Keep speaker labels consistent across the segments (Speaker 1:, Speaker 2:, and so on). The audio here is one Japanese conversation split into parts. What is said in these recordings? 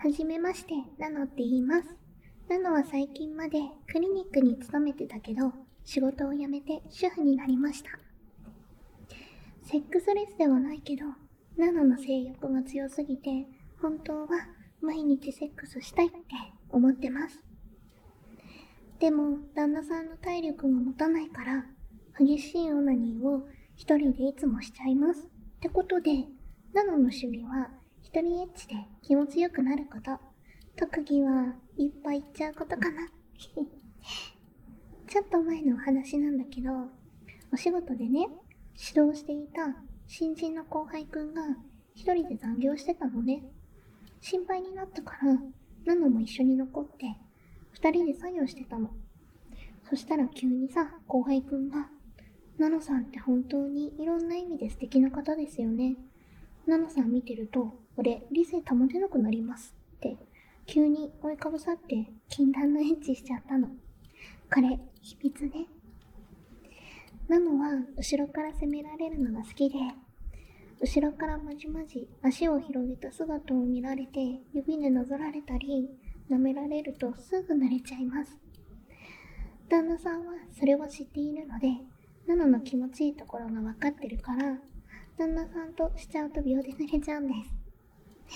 Speaker 1: はじめまして、ナノって言います。ナノは最近までクリニックに勤めてたけど、仕事を辞めて主婦になりました。セックスレスではないけど、ナノの性欲が強すぎて、本当は毎日セックスしたいって思ってます。でも、旦那さんの体力が持たないから、激しいオナニーを一人でいつもしちゃいます。ってことで、ナノの趣味は一人エッチで気持ちよくなること。特技はいっぱい言っちゃうことかな。ちょっと前のお話なんだけど、お仕事でね、指導していた新人の後輩くんが一人で残業してたのね。心配になったから、ナノも一緒に残って二人で作業してたの。そしたら急にさ、後輩くんが、ナノさんって本当にいろんな意味で素敵な方ですよね。ナノさん見てると、俺、理性保てなくなりますって、急に追いかぶさって禁断のエッチしちゃったの。これ、秘密ね。ナノは後ろから攻められるのが好きで、後ろからまじまじ足を広げた姿を見られて指でなぞられたり、舐められるとすぐ慣れちゃいます。旦那さんはそれを知っているので、ナノの気持ちいいところが分かってるから、旦那さんとしちゃうと秒で濡れちゃうんです。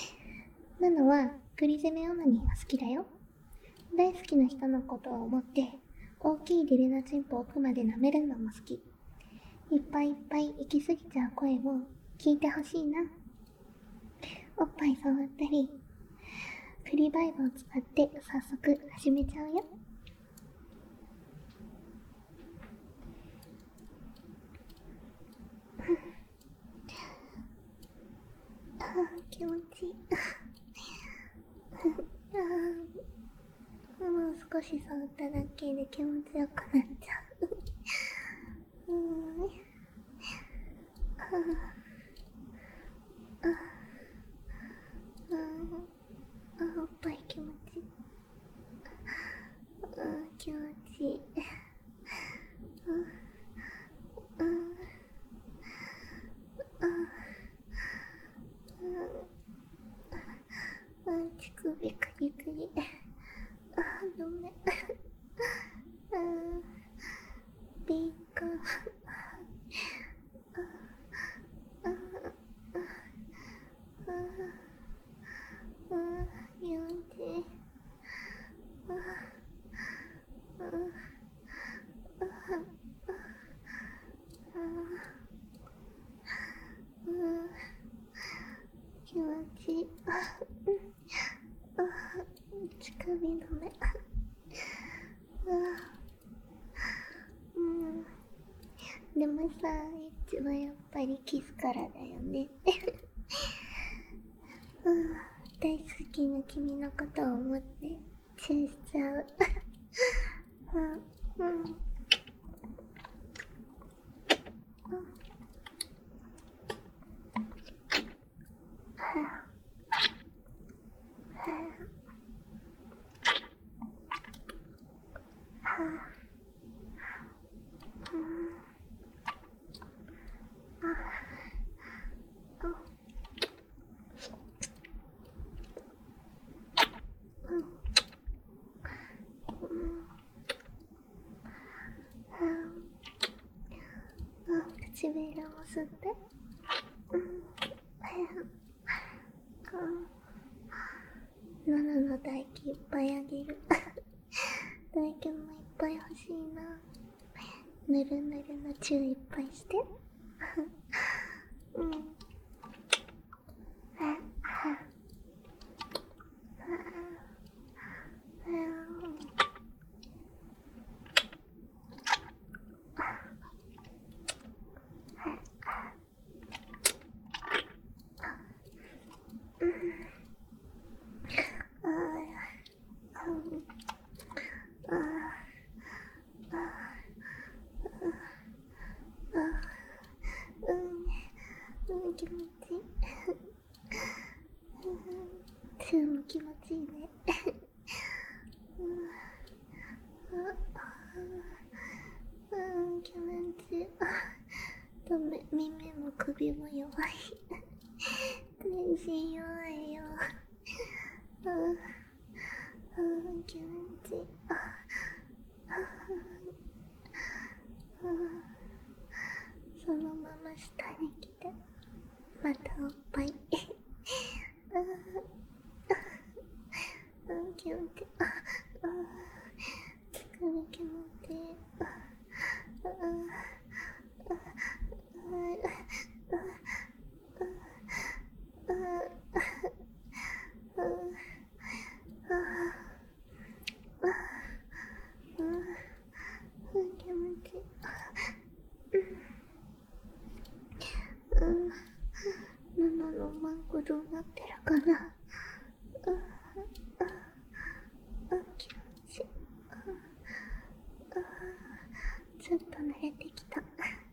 Speaker 1: ナノは栗攻めオナニーが好きだよ。大好きな人のことを思って、大きいデレナチンポを奥まで舐めるのも好き。いっぱいいっぱい行き過ぎちゃう声を聞いてほしいな。おっぱい触ったり、栗バイブを使って早速始めちゃうよ。気持ちいい。もう少し触っただけで気持ちよくなっちゃう。おっぱい気持ちいい。気持ちいい。乳首かゆくり。ごめん。ビーカー。気持ちいい。乳首止め。でもさ、エッチはやっぱりキスからだよね。大好きな君のことを思ってチューしちゃう。唇を吸って。ナナの唾液いっぱいあげる。唾液もいっぱい欲しいな。ぬるぬるのチューいっぱいして。気持ちいい。チューも気持ちいいね。気持ちいい。ダメ、耳も首も弱い。全身弱いよ。 気持ちいい。つくみ気持ちいい。気持ちいい。喉のマンゴどうなってるかな。気持ちいい。ちょっと慣れてきた。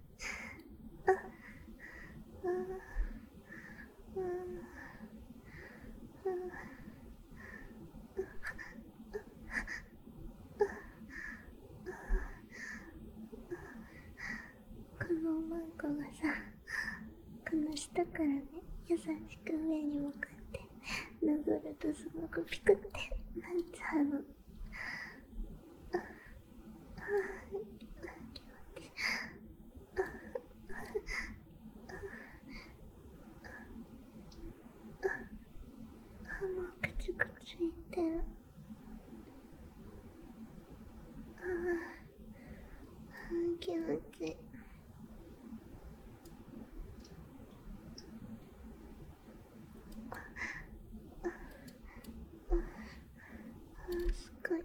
Speaker 1: このマンゴがさ、この下からね、優しく上に向かって殴るとすごくピクってなっちゃうの。気持ちいい。もうクチュクチュいってる。気持ちいい。すごい。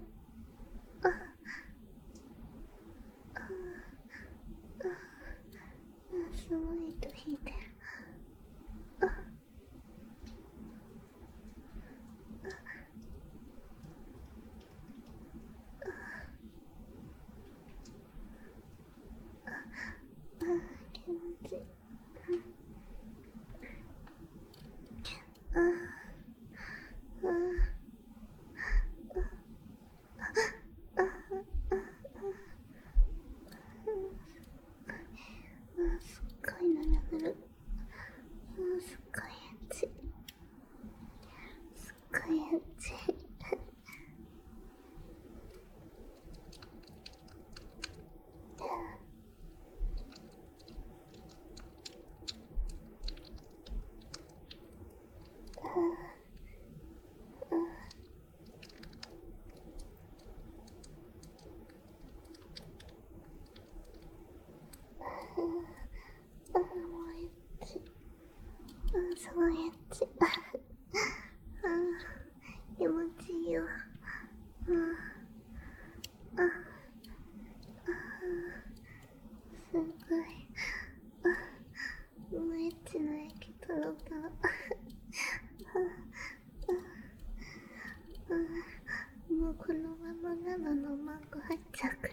Speaker 1: すごい糸引いてる。気持ちいい。すっごい眠る。すっごいエッチ。すっごいエッチ。もうエッチ。すごいエッチ。気持ちいいよ。すごい。もうエッチな液トロトロ。もうこのまま生のマンゴー入っちゃうくらい。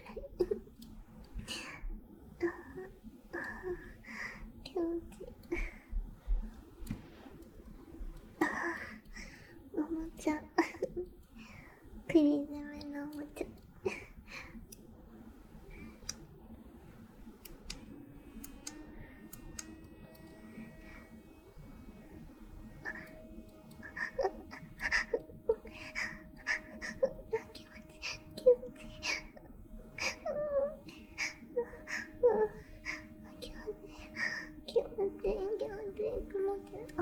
Speaker 1: 気持ちいい。おもちゃ。クリームのおもちゃ。気持ちいい。気持ちいい。気持ちいい。気持ちいい。気持ちいい。気持ちいい。気持ちいい。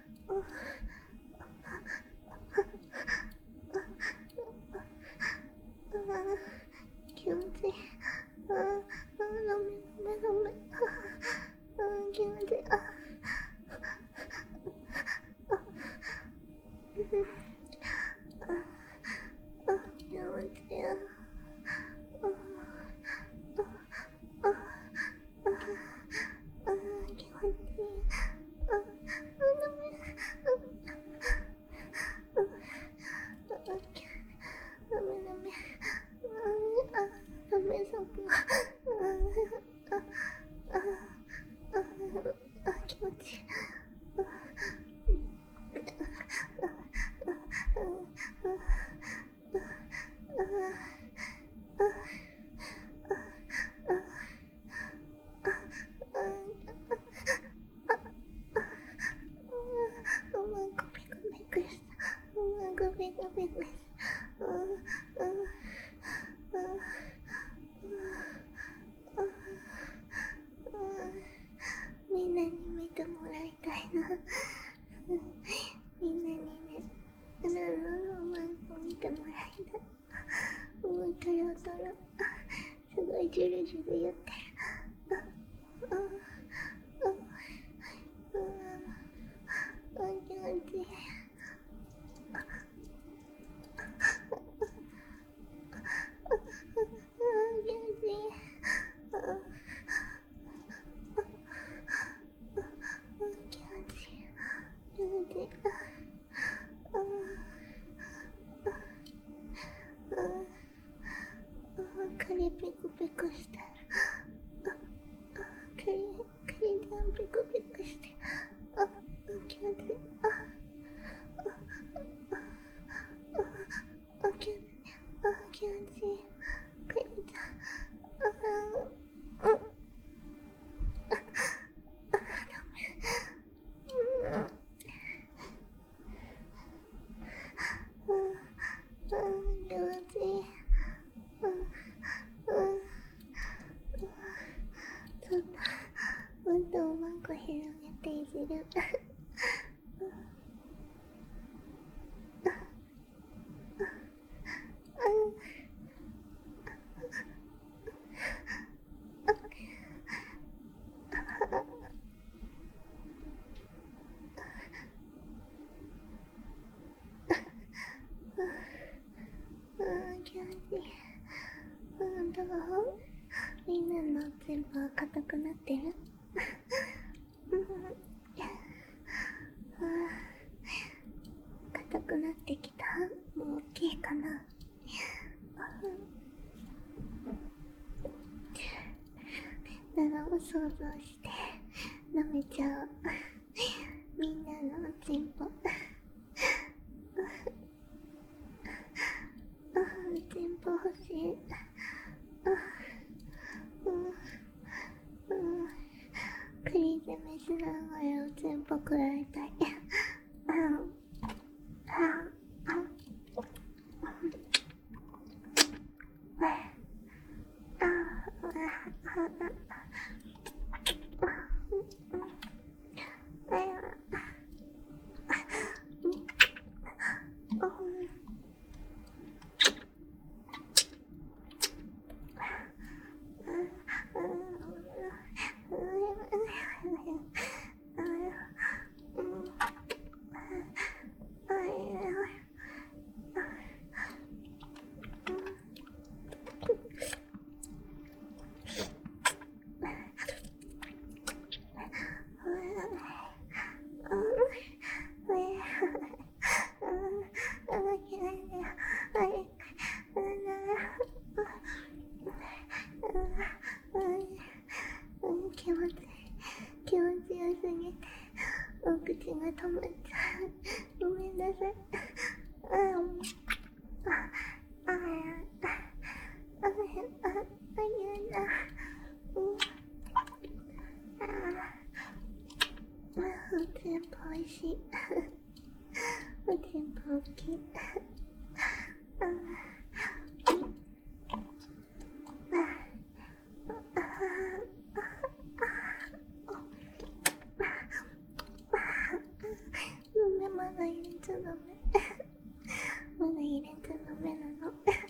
Speaker 1: 気持ちいい。ダメダメダメ。気持ちいい。気持ちいい。気持ちいい。気持ちいい。みんなに見てもらいたいな。みんなにね、マンゴー見てもらジュルジュル言ってる。気持ちいい。カリピクピクしてる。カリちゃんピクピクしてる。気持ちいい。気持ちいい。カリちゃん。気持ちいい。ちょっともっとおまんこ広げていじる。気持ちいい。どう？みんなの全部硬くなってる？硬くなってきた？もう大きいかな？ならを想像して舐めちゃう。みんなの全部全部欲しい。クリームしながら全部食らいたい。気持ちよすぎてお口が止まっちゃう。ごめんなさい。全部おいしい。全部大きい。まだ入れちゃダメ。まだ入れちゃダメなの。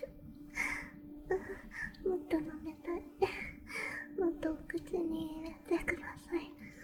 Speaker 1: もっと飲めたい。もっとお口に入れてください。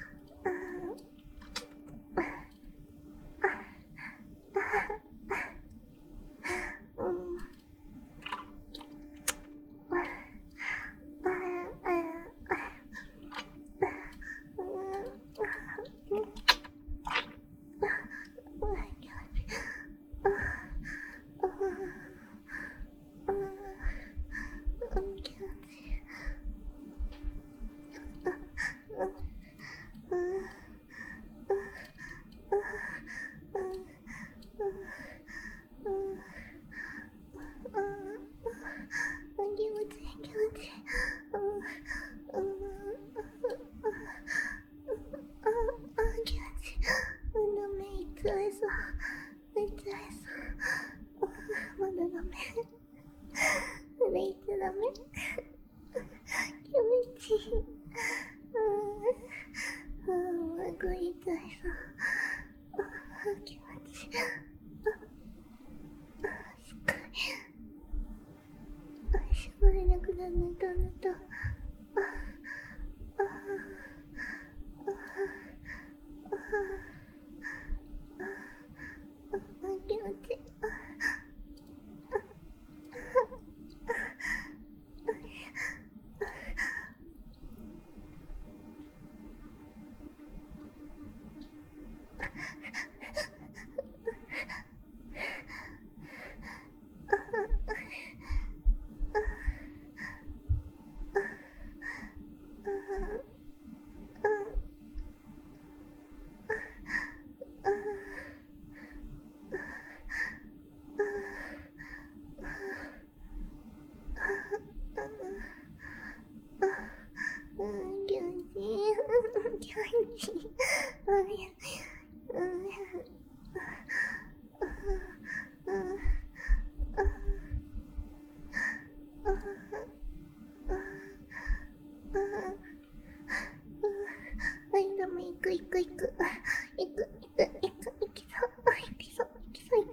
Speaker 1: まだダメ。それ言っちゃダメ。気持ちいい。顎痛いさ。気持ちいい。しっかり。絞れなくなると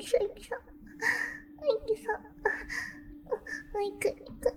Speaker 1: そういきそう。いきそう。いく。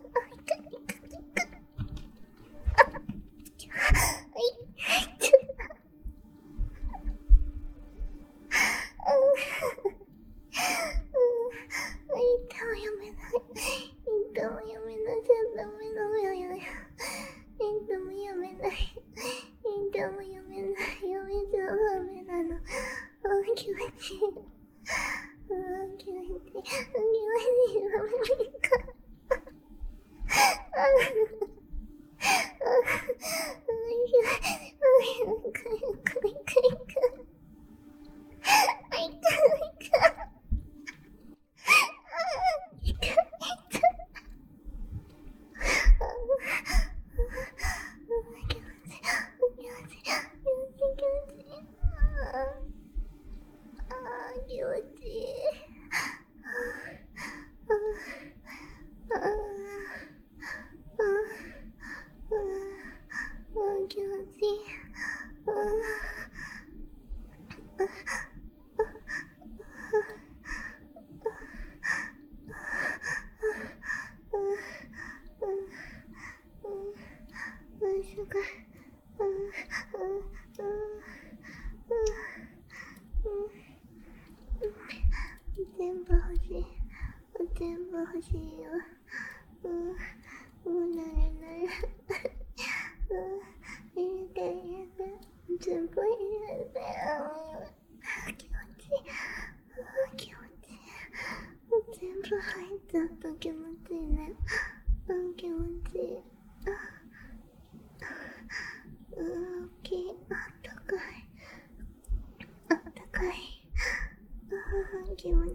Speaker 1: 全部欲しいよ。もうなれない。入れて。全部入れて。気持ちいい。気持ちいい。全部入っちゃった気持ちいいね。気持ちいい。大きい。あったかい。気持ちいい。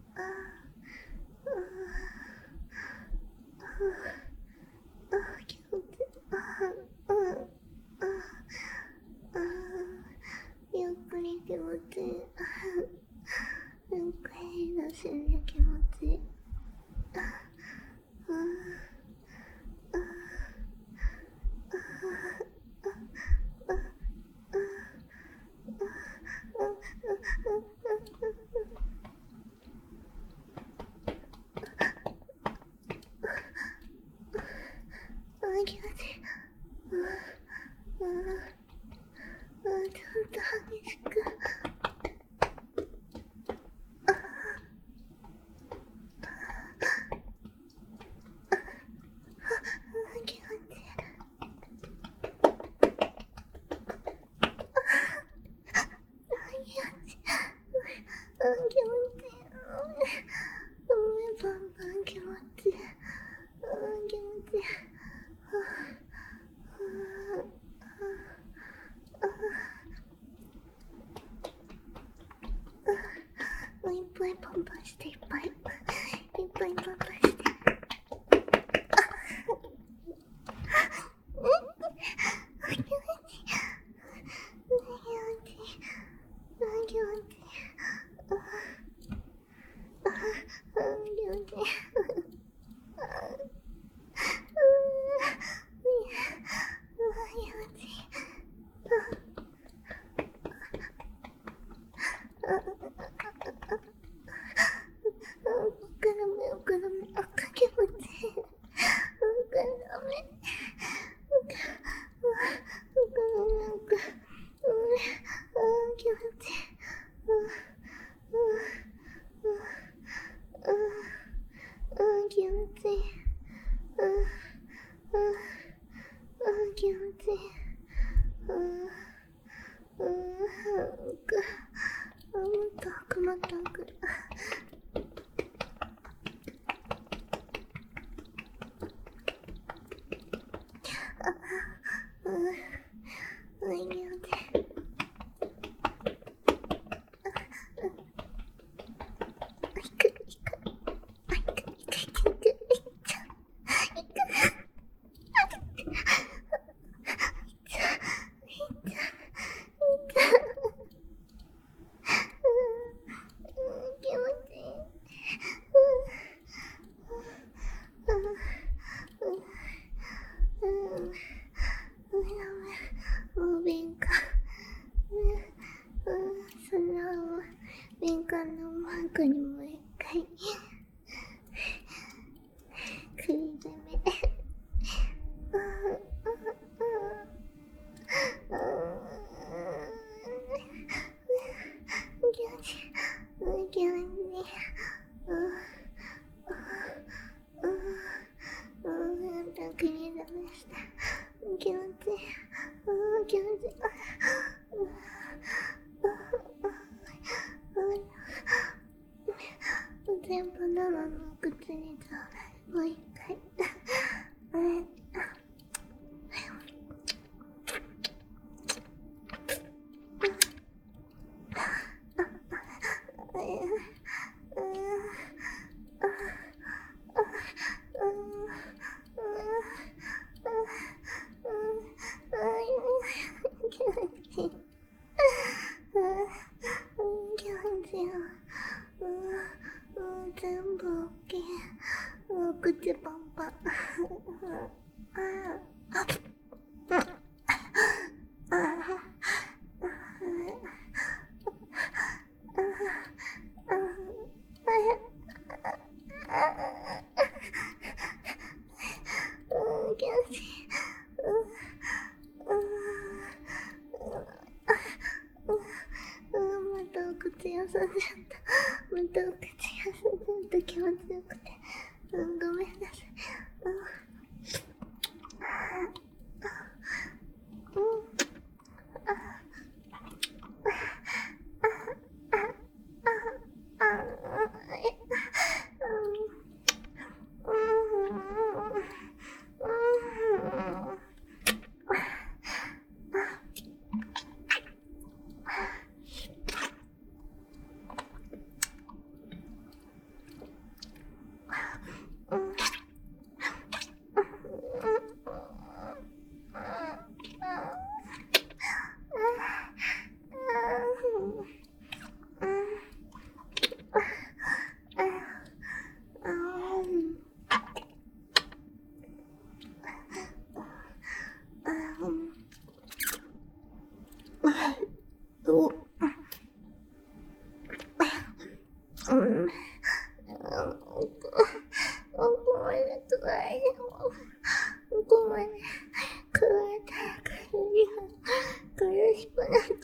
Speaker 1: 気持ちいい。ゆっくり気持ちいい。ゆっくり出せる気持ちいい。気持ちいい。ちょっと激しく。気持ちいい。パンパン気持ちいい。気持ちいい。いっぱいパンパンしていっぱいパンパンして。 こにもう一回食い詰め気になりました。気持ちいい。気持ちいい。全部生の口にちょうだい。もう一回。全部 OK。口パンパン。またお口休んじゃった。またお口休んじゃった。気持ちよくて。ごめんなさい。ごめんね。食われたら苦しくなる。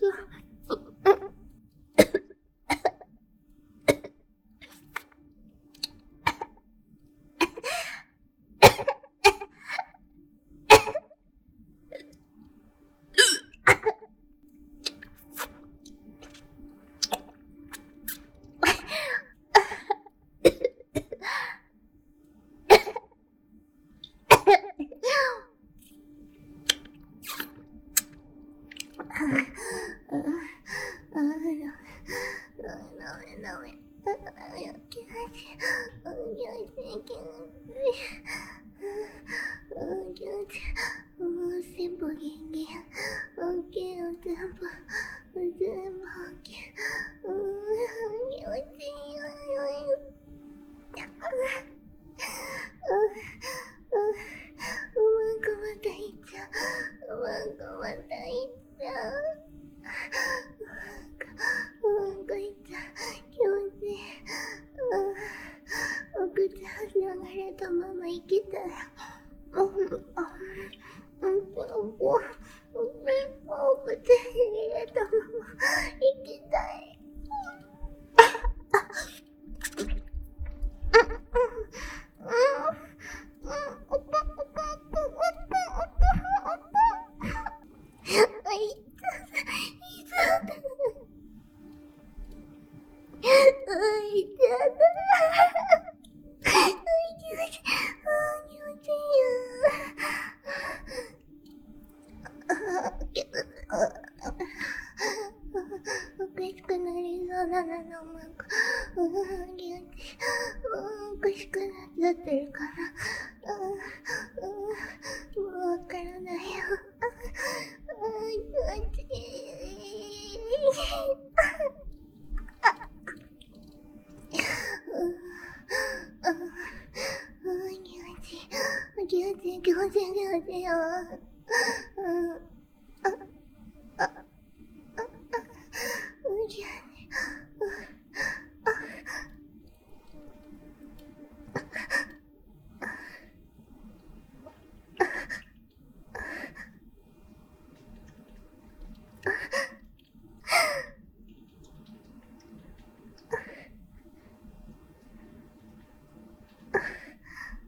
Speaker 1: おかしくなっちゃってるから。もうわからないよ。気持ちいい。気持ちいいよ。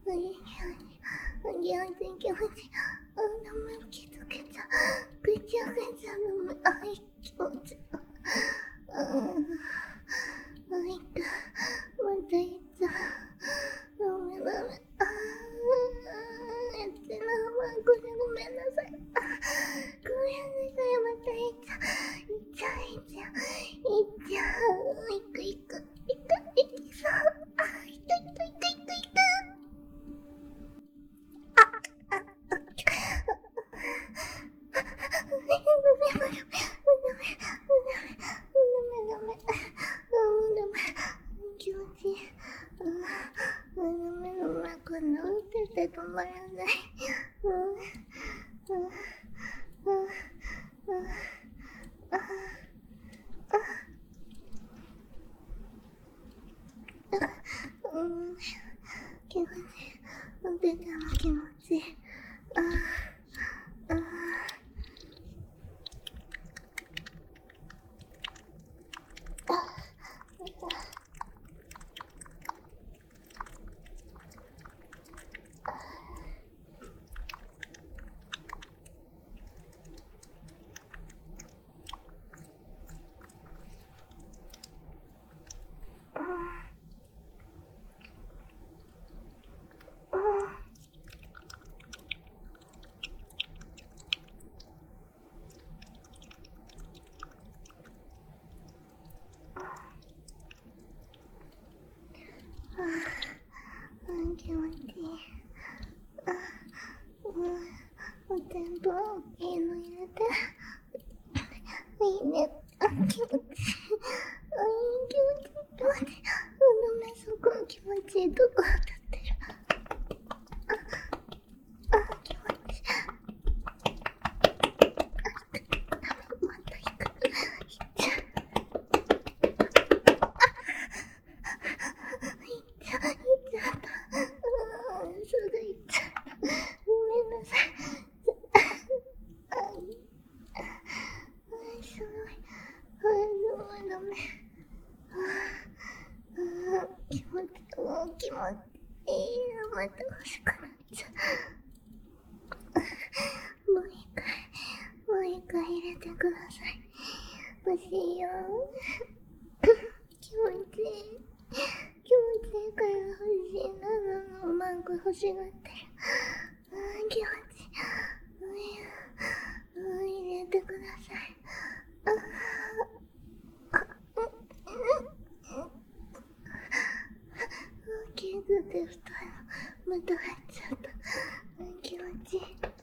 Speaker 1: 気持ちいい。全部いいの入れて。いいね。気持ちいい。気持ちいい。すごい気持ちいいとこ当たってる。気持ちいい。また行く。気持ちいい。また欲しくなっちゃう。もう一回入れてください。欲しいよ。気持ちいい。気持ちいいから欲しいなのマーク欲しがってる。気持ちいい。入れてください。気づいて太いのまた入っちゃった。気持ちいい。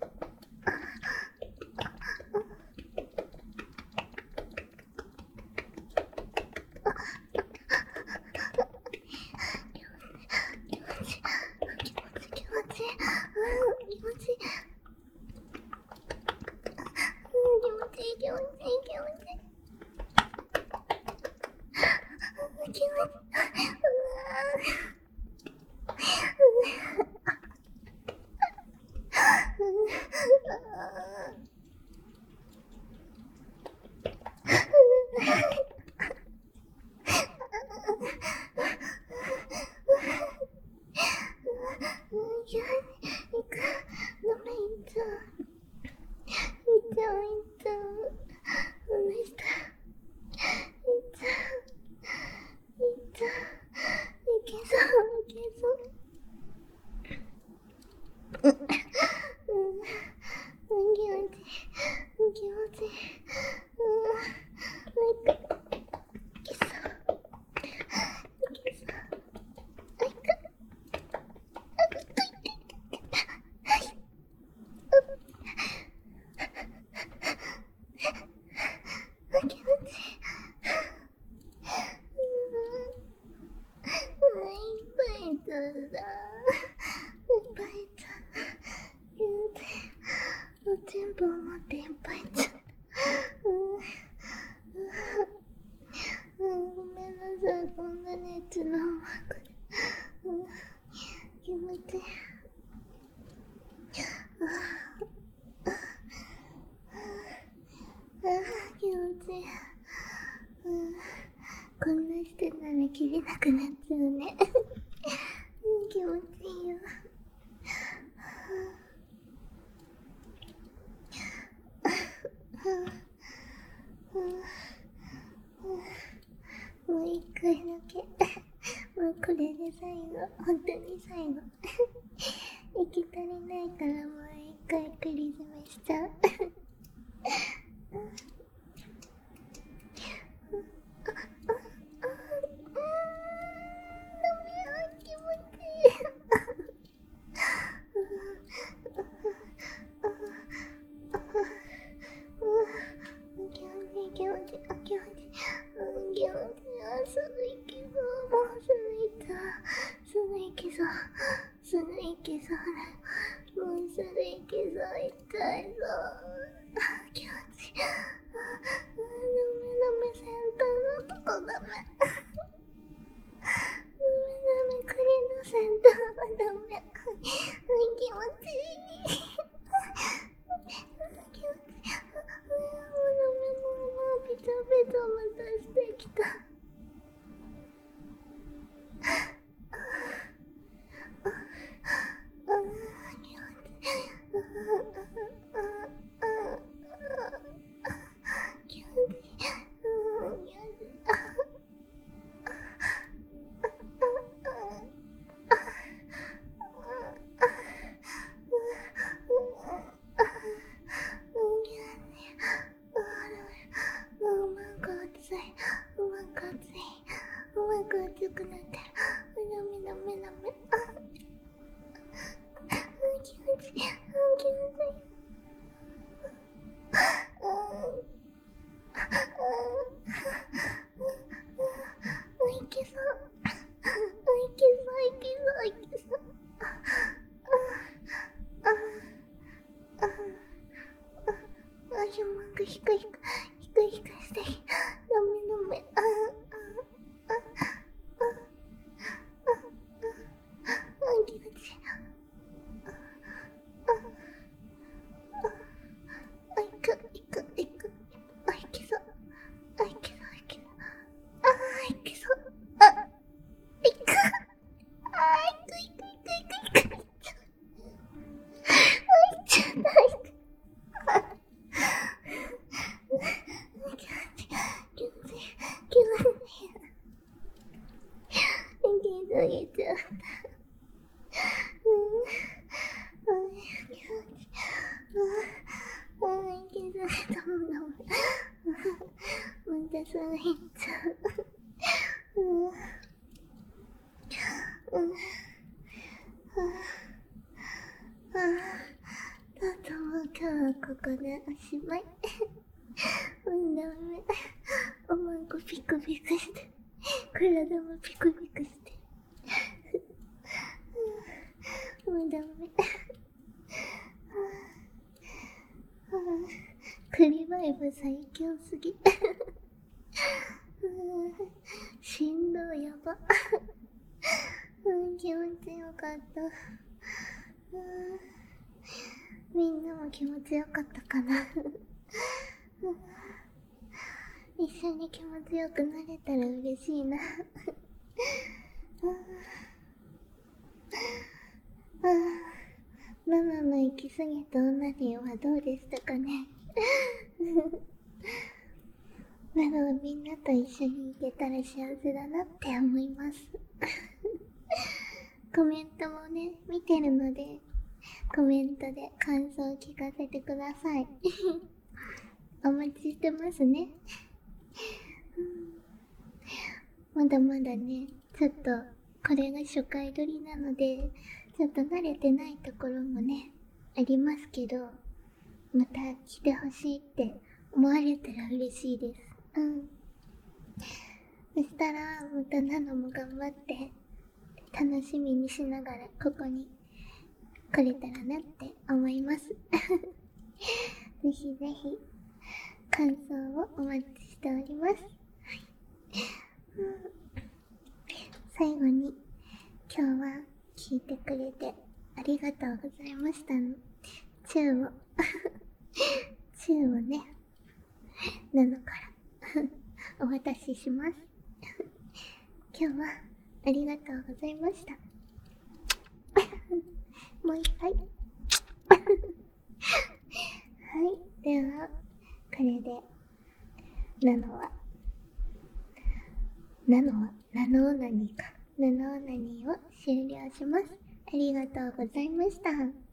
Speaker 1: 全部持っていっぱいいっちゃった。ごめんなさい、こんな熱のマークで。気持ちいい。気持ちいい。こんなしてたら切れなくなっちゃうね。気持ちいいよ。 これで最後、本当に最後。息足りないからもう一回クリ詰めしちゃう。すぐ行けそうだ。もうすぐ行けそう。痛いぞ。気持ちいい。ダメ、先端のとこダメ。ダメ、これの先端はダメ。気持ちいい。気持ちいい。もうビタビタまたしてきた。強くなってる。ダメ。気持ちいい。いけそう。ヒューマンが低いしてダメ。気持ちいい。いく。いけそう。いけそう。いく。今日はここでおしまい。ダメ。おまんこピクピクして、体もピクピクして。もうダメ。クリバイブ最強すぎ。振動やば。気持ちよかった。みんなも気持ちよかったかな。一緒に気持ちよくなれたら嬉しいな。ママの行き過ぎたオナニーはどうでしたかね。なのみんなと一緒に行けたら幸せだなって思います。コメントもね、見てるので、コメントで感想を聞かせてください。お待ちしてますね。まだまだね、ちょっとこれが初回撮りなので、ちょっと慣れてないところもね、ありますけど、また来てほしいって思われたら嬉しいです。そしたら、またナノも頑張って楽しみにしながらここに来れたらなって思います。ぜひぜひ感想をお待ちしております。最後に今日は聞いてくれてありがとうございましたのチューをね、ナノからお渡しします。今日はありがとうございました。もう一回。はい、ではこれでナノオナニーか。 布オナニーを終了します。ありがとうございました。